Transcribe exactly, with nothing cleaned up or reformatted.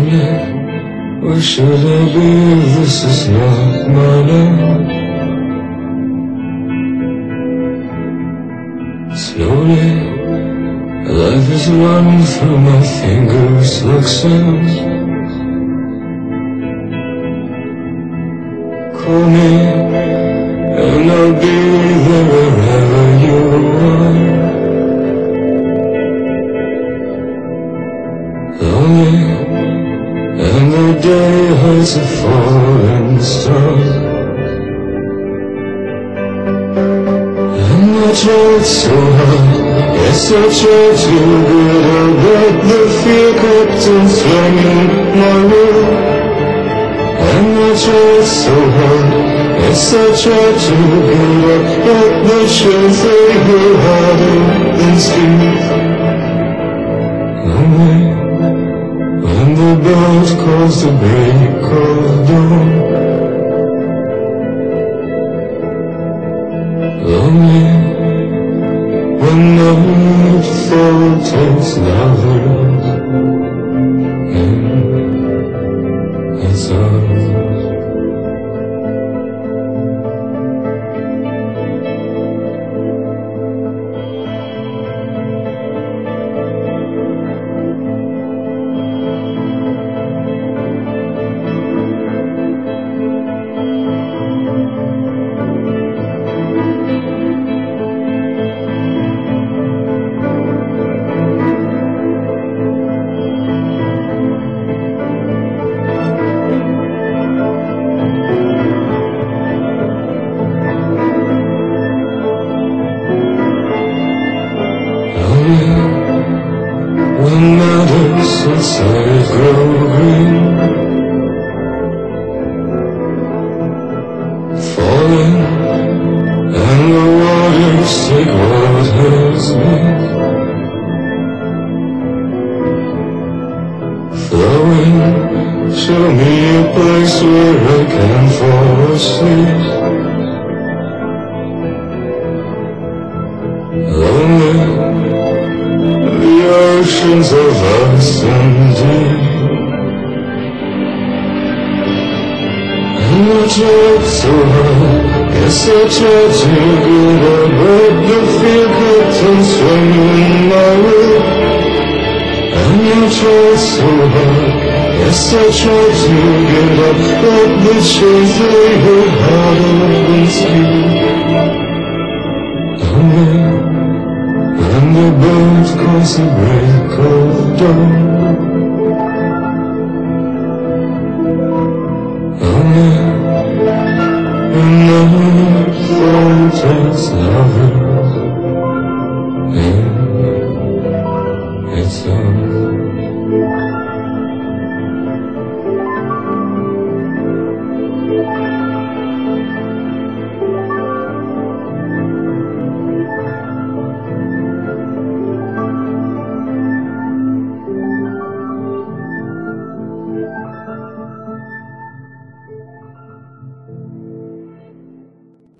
Slowly, where should I be? This is not my life. Slowly, life is running through my fingers like sand. Call me, and I'll be there wherever you are. Lonely, and the day hides a falling star. And I tried so hard, yes I tried to get out, but the fear kept on swinging my will. And I tried so hard, yes I tried to get up, but the chills they were harder than steel. Lonely, when the bird calls the break of dawn. Lonely, when nightfall takes lovers in its arms. When meadows inside grow green, falling, and the waters take what has been, flowing, show me a place where I can fall asleep. Lonely, the oceans are vast and deep, and I tried so hard, yes I tried to get out, but the fear kept on swinging my way. And I tried so hard, yes I tried to get up, but the chains they were harder than steel. Lonely, when the bird calls the break of dawn. Lonely, when nightfall takes lovers in its arms.